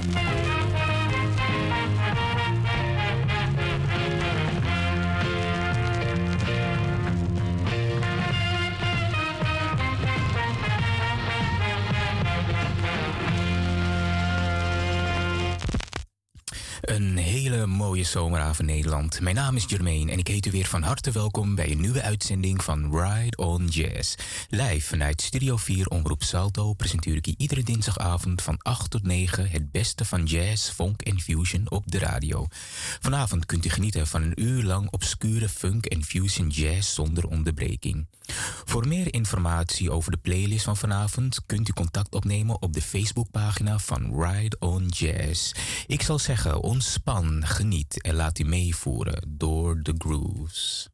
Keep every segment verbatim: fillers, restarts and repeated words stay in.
Een hele mooie zomeravond Nederland. Mijn naam is Jermaine en ik heet u weer van harte welkom bij een nieuwe uitzending van Ride on Jazz. Live vanuit Studio vier Omroep Salto presenteer ik u iedere dinsdagavond van acht tot negen het beste van jazz, funk en fusion op de radio. Vanavond kunt u genieten van een uur lang obscure funk en fusion jazz zonder onderbreking. Voor meer informatie over de playlist van vanavond kunt u contact opnemen op de Facebookpagina van Ride on Jazz. Ik zal zeggen, ontspan, geniet en laat u meevoeren door de grooves.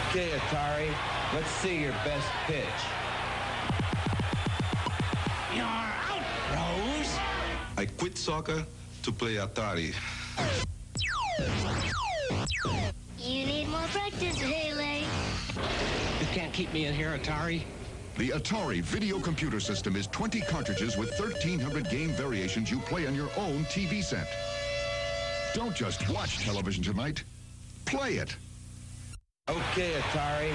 Okay, Atari, let's see your best pitch. You're out, Rose. I quit soccer to play Atari. You need more practice, Haley. You can't keep me in here, Atari. The Atari video computer system is twenty cartridges with thirteen hundred game variations you play on your own T V set. Don't just watch television tonight. Play it. Okay, Atari.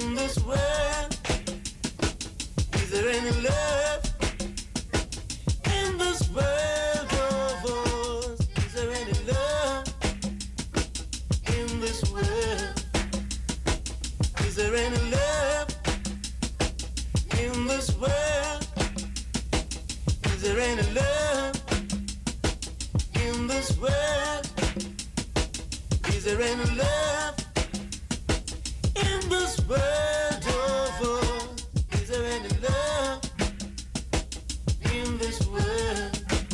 Is there any love there any love in this world? Is there any love in this world? Is there any love in this world? Oh, is there any love in this world?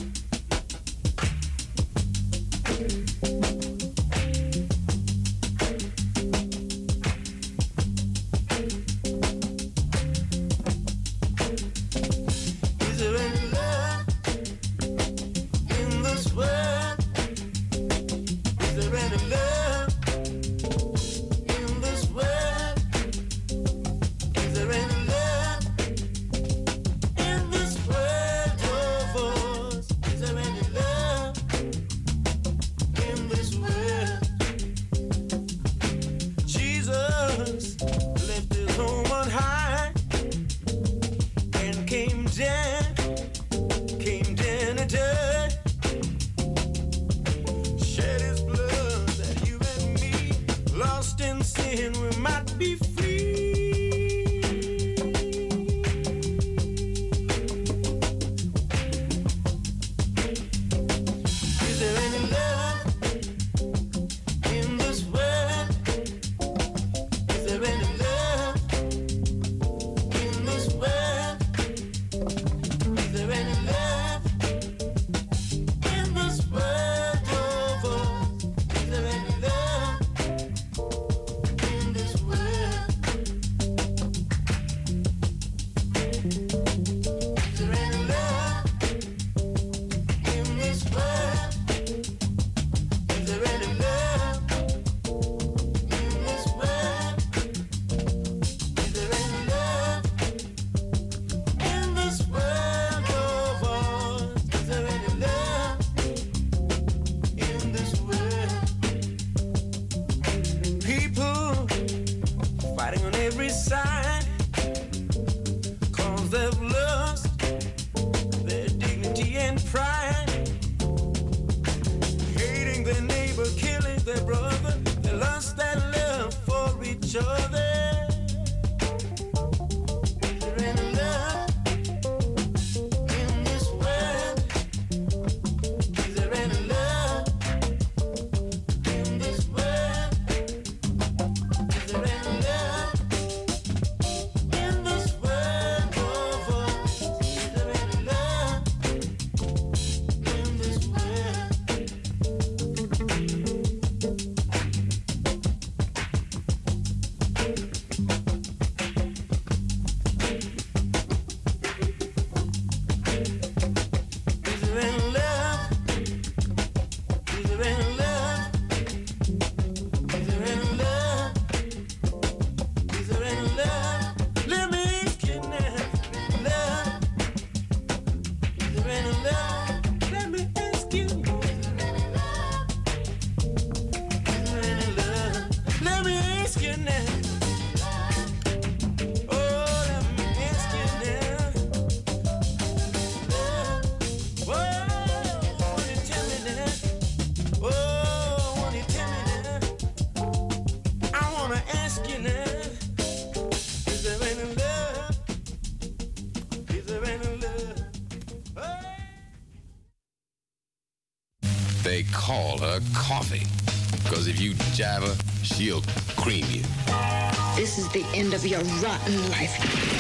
They call her Coffee, because if you jive her, she'll cream you. This is the end of your rotten life.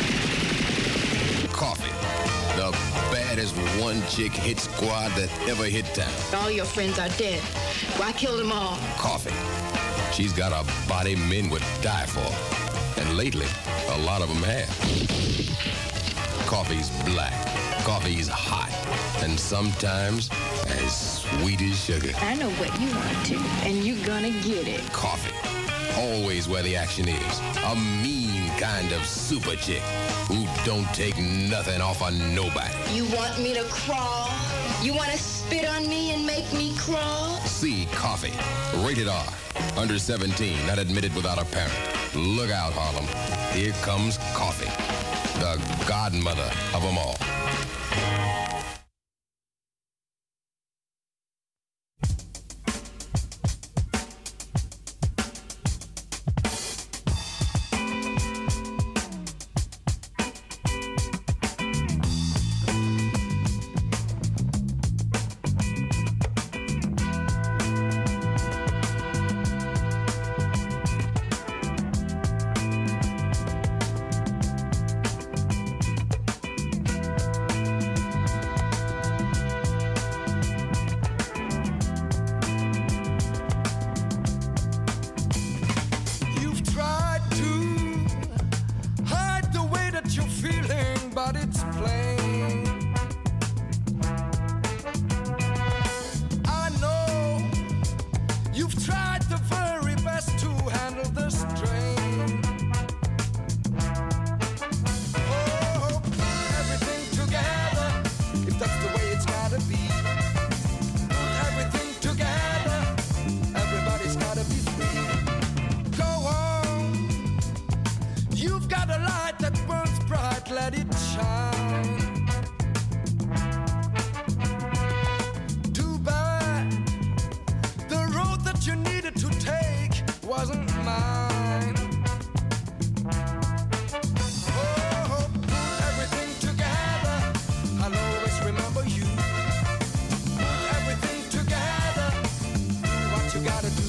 Coffee, the baddest one-chick hit squad that ever hit town. All your friends are dead. Why kill them all? Coffee, she's got a body men would die for. And lately, a lot of them have. Coffee's black, coffee's hot, and sometimes as sweet as sugar. I know what you want to, and you're gonna get it. Coffee, always where the action is. A mean kind of super chick who don't take nothing off of nobody. You want me to crawl? You want to spit on me and make me crawl? See Coffee, rated R, under seventeen, not admitted without a parent. Look out, Harlem. Here comes Coffee, the godmother of them all. let it shine. Too bad the road that you needed to take wasn't mine. Oh, put everything together, I'll always remember you. Put everything together, do what you gotta do.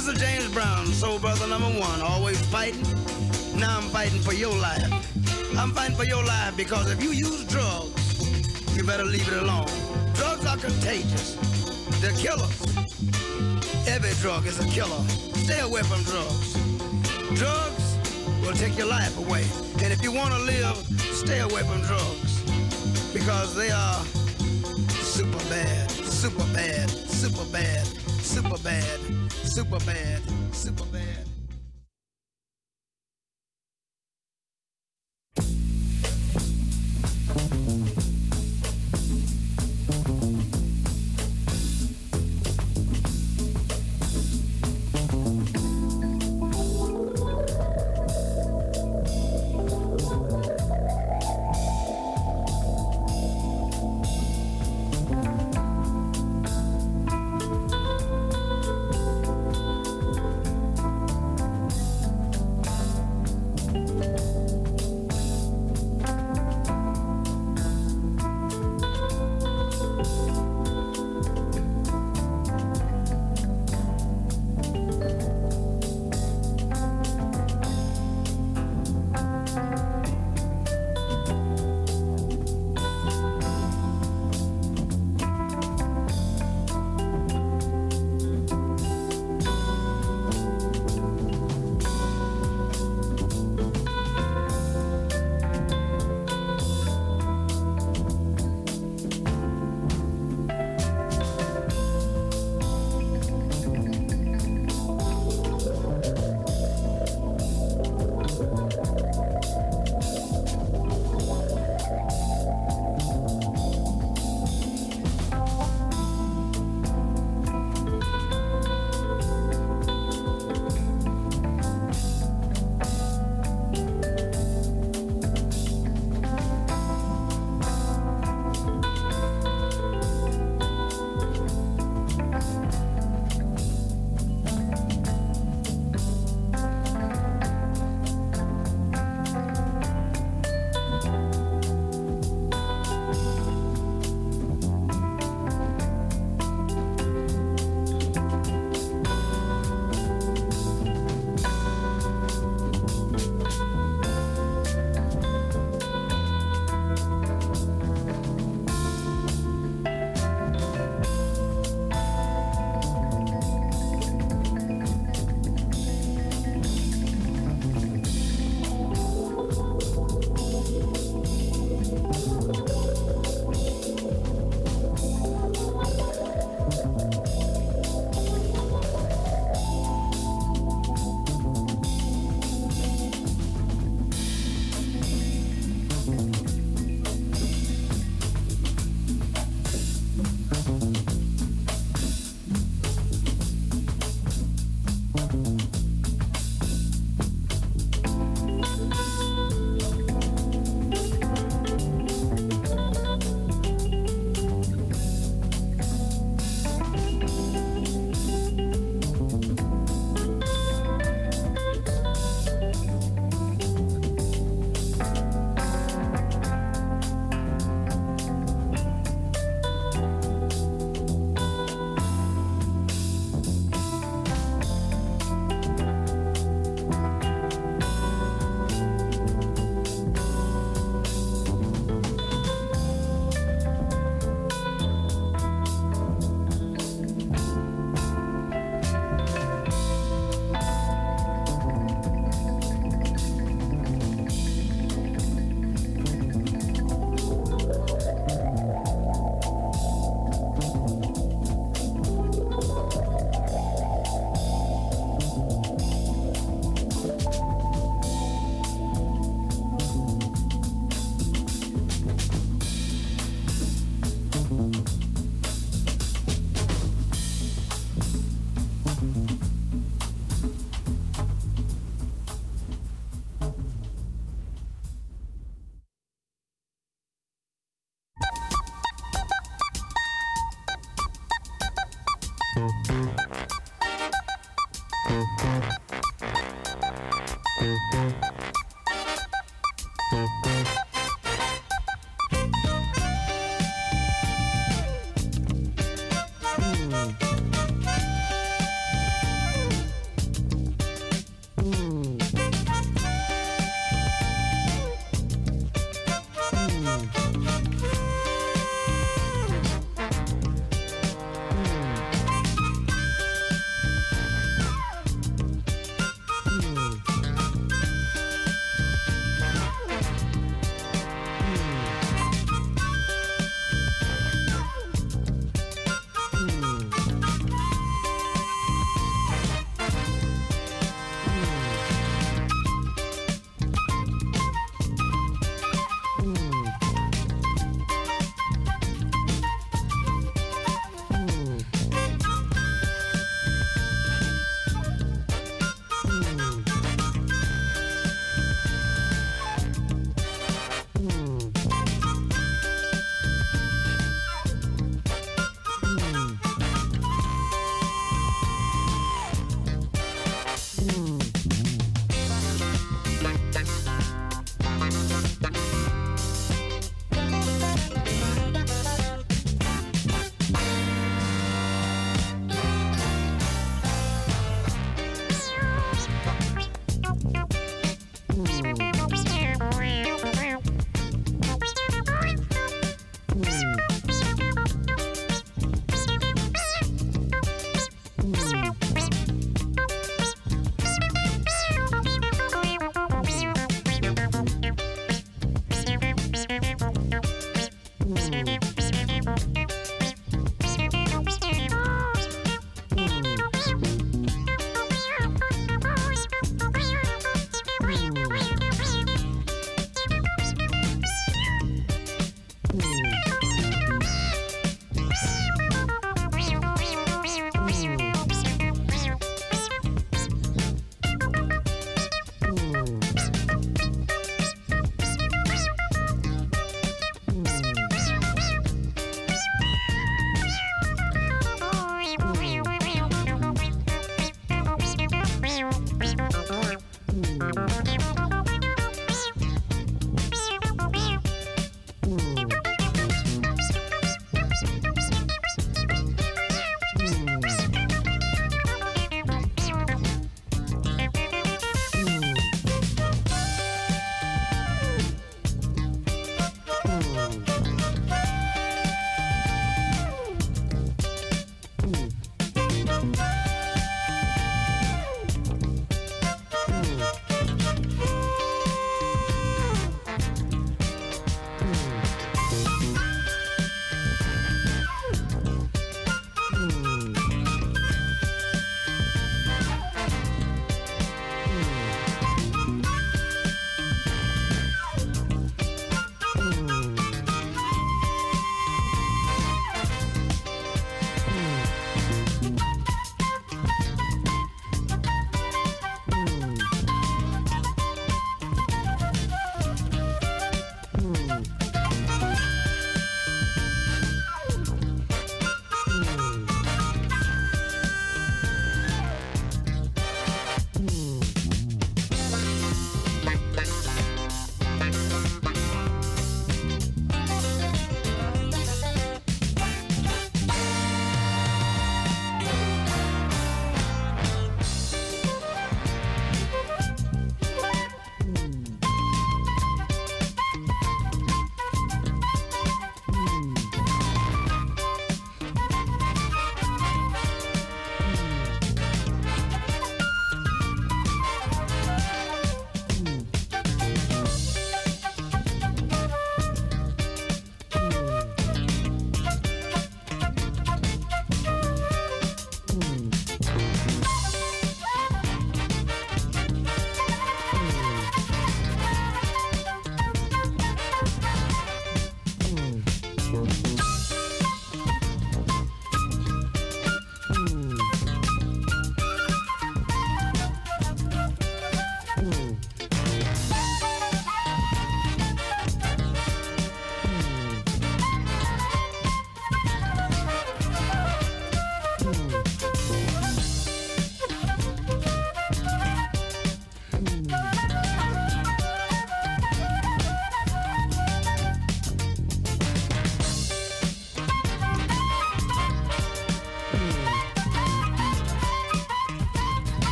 This is James Brown, soul brother number one, always fighting. Now I'm fighting for your life. I'm fighting for your life because if you use drugs, you better leave it alone. Drugs are contagious. They're killers. Every drug is a killer. Stay away from drugs. Drugs will take your life away. And if you want to live, stay away from drugs because they are super bad, super bad, super bad, super bad, super bad, super bad.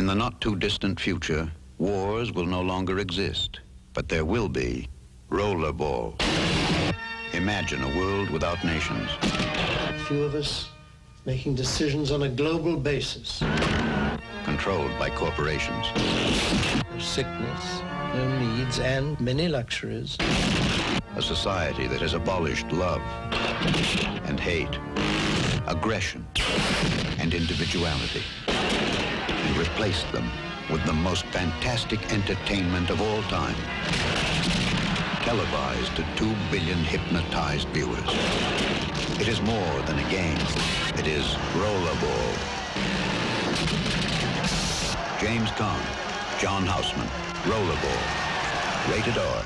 In the not-too-distant future, wars will no longer exist, but there will be rollerball. Imagine a world without nations. Few of us making decisions on a global basis. Controlled by corporations. No sickness, no needs, and many luxuries. A society that has abolished love and hate, aggression and individuality, and replaced them with the most fantastic entertainment of all time. Televised to two billion hypnotized viewers. It is more than a game. It is rollerball. James Caan, John Houseman, Rollerball. Rated R.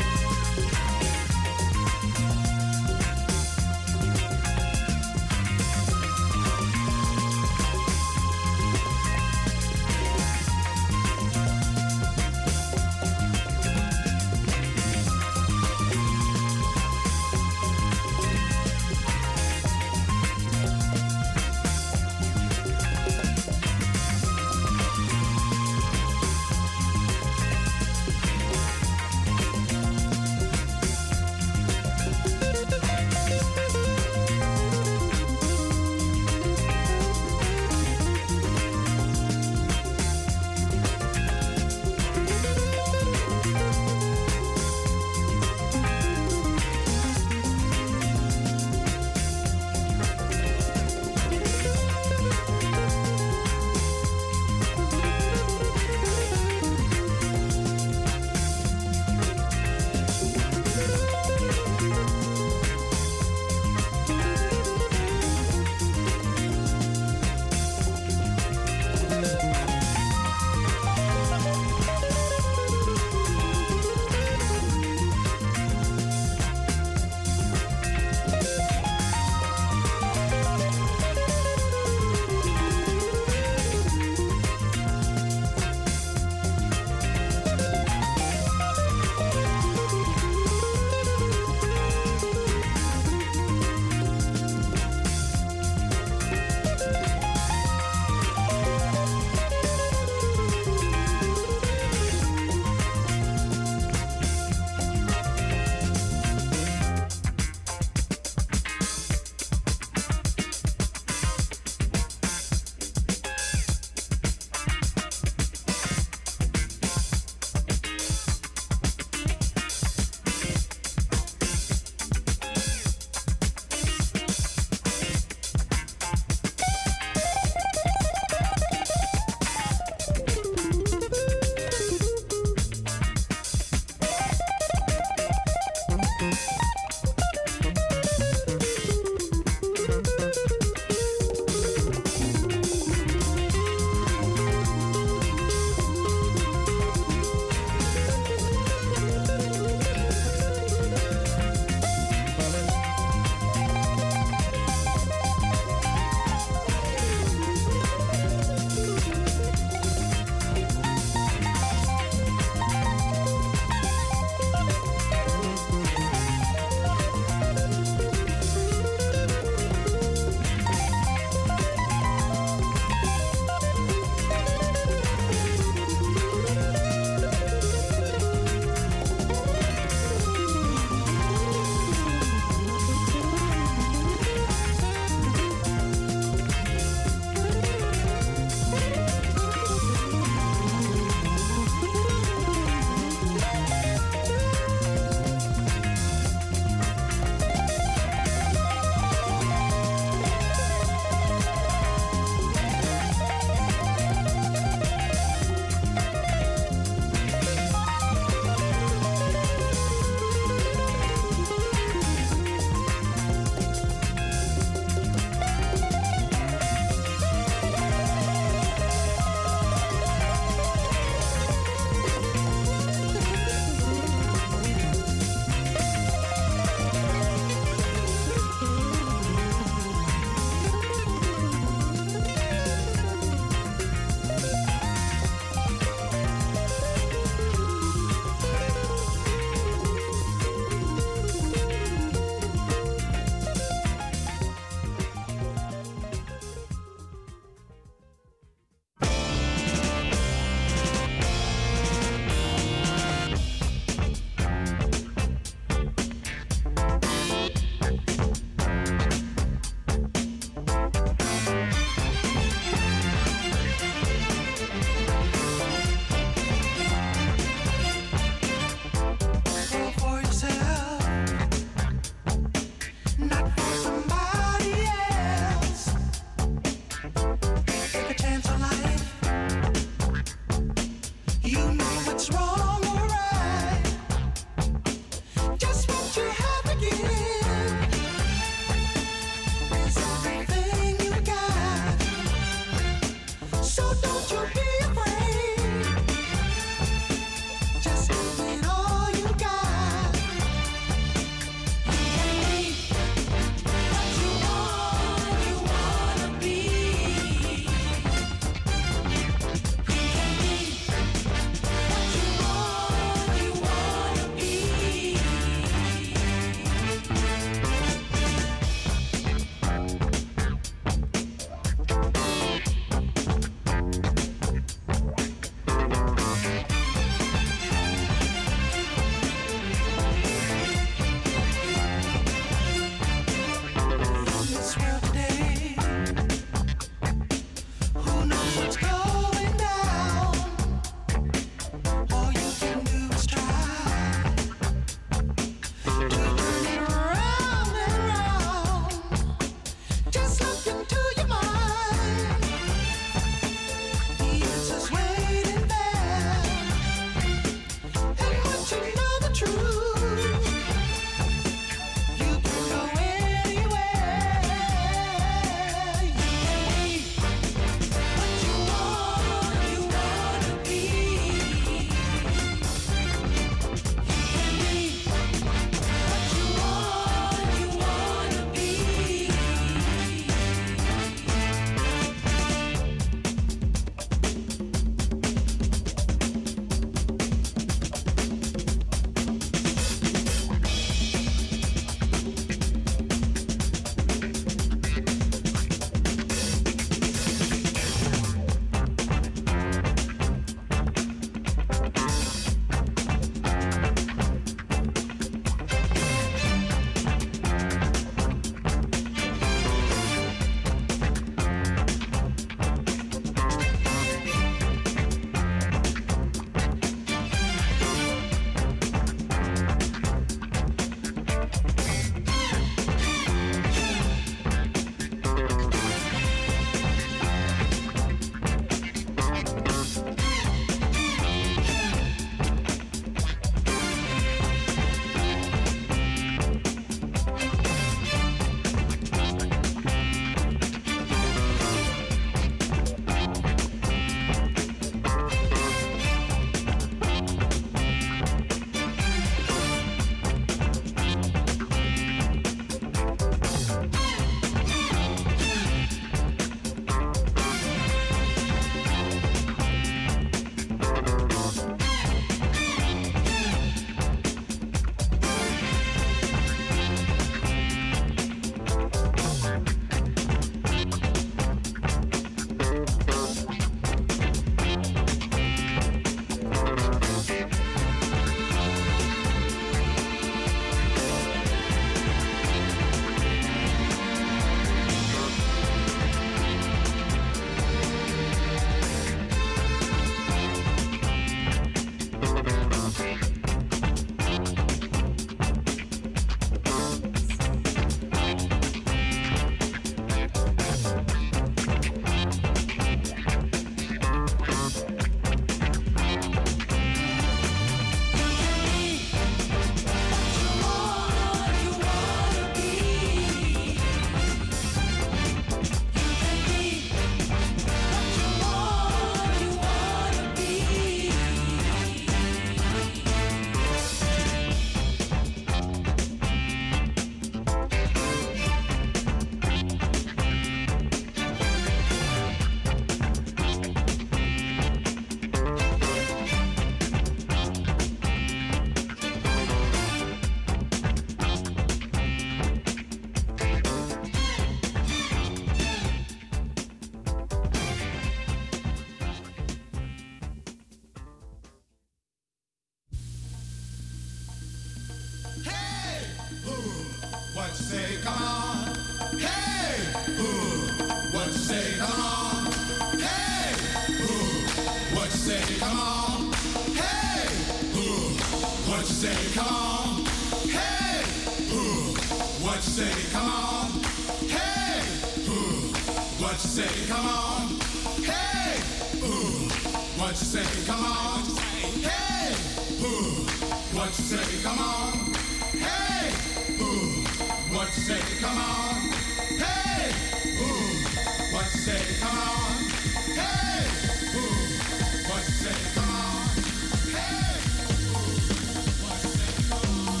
say? Come on. Hey, ooh. What you say? Come on. Hey, ooh. What you say? Come on. Hey, ooh. What you say? Come on. Hey, ooh. What you say? Come on. Hey, ooh. What you say? Come on. Hey, ooh. What you say? Come on. Hey, ooh. What you say? Come on. Hey, ooh. What you say? Come on.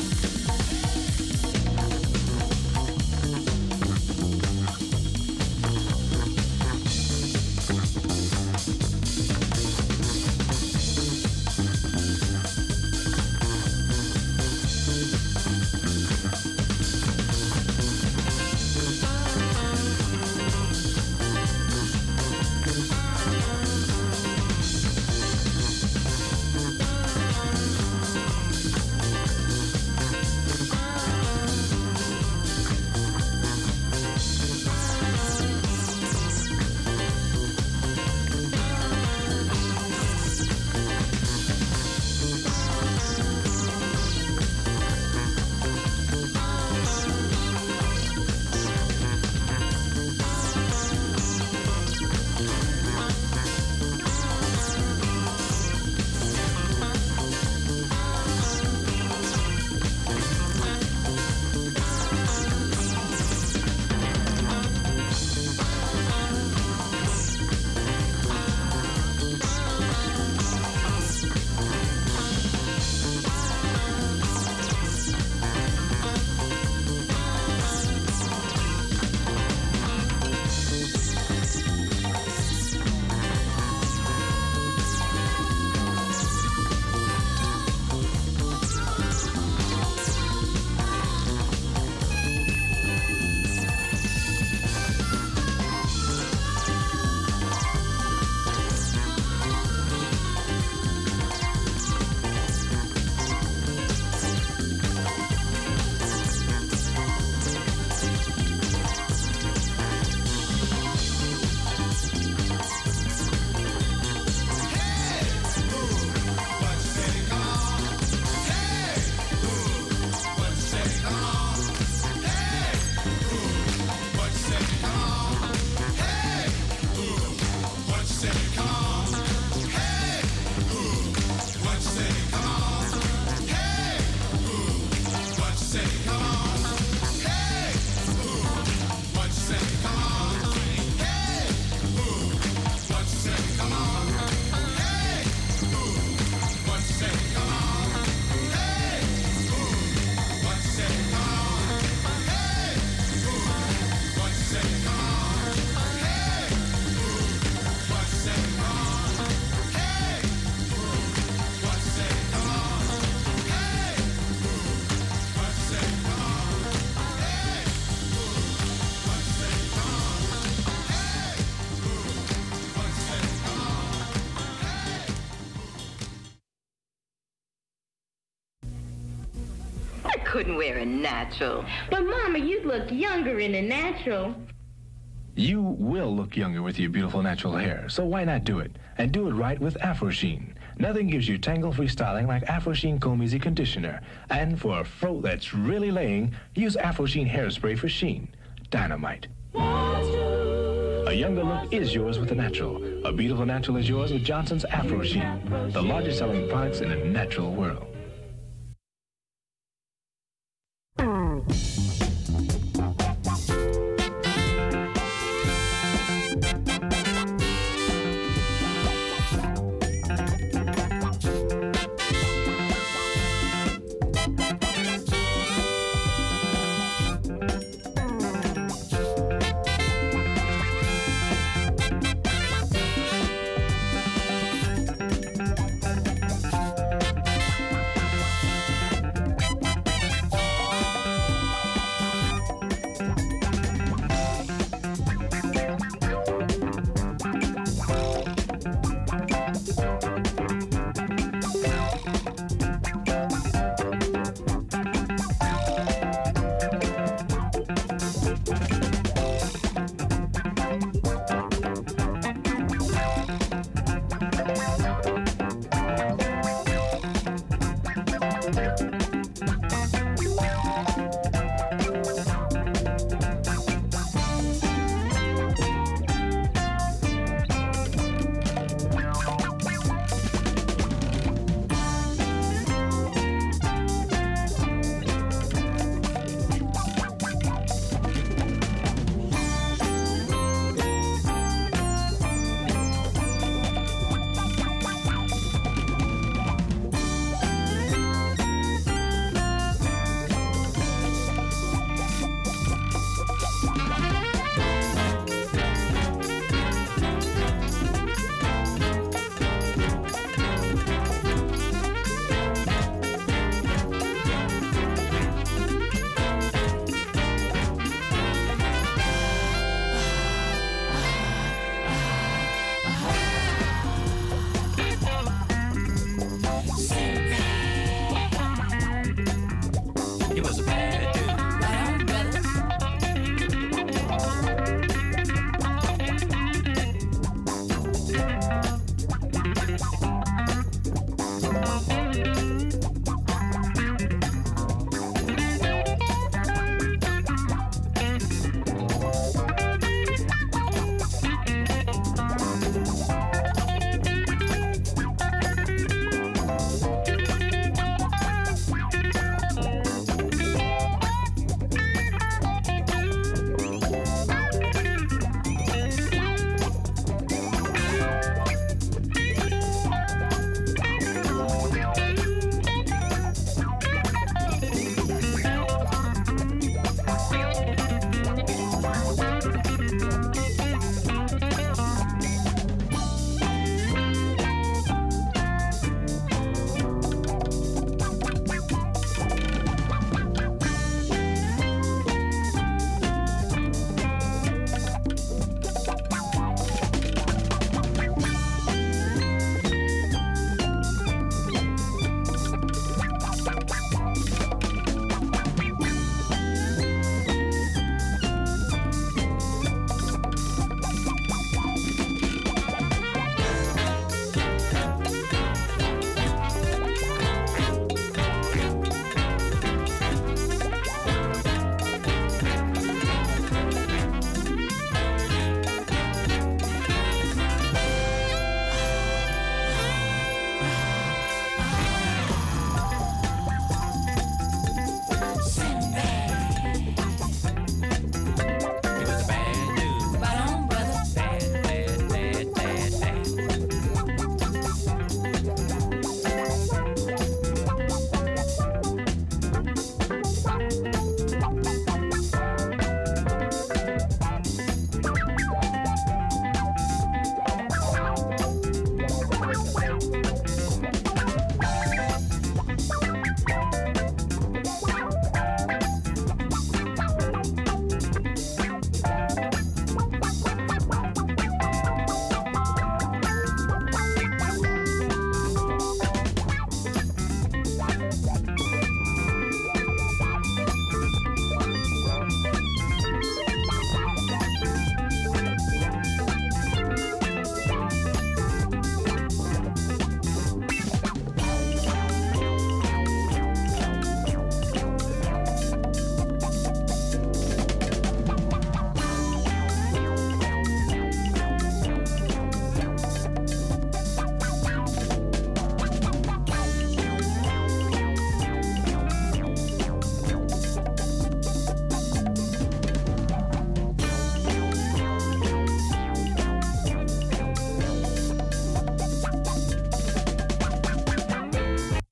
Couldn't wear a natural. But, Mama, you'd look younger in a natural. You will look younger with your beautiful natural hair, so why not do it? And do it right with Afro Sheen. Nothing gives you tangle-free styling like Afro Sheen Comb Easy Conditioner. And for a fro that's really laying, use Afro Sheen Hairspray for Sheen. Dynamite. A younger look is yours with a natural. A beautiful natural is yours with Johnson's Afro Sheen, the largest selling products in the natural world. He was a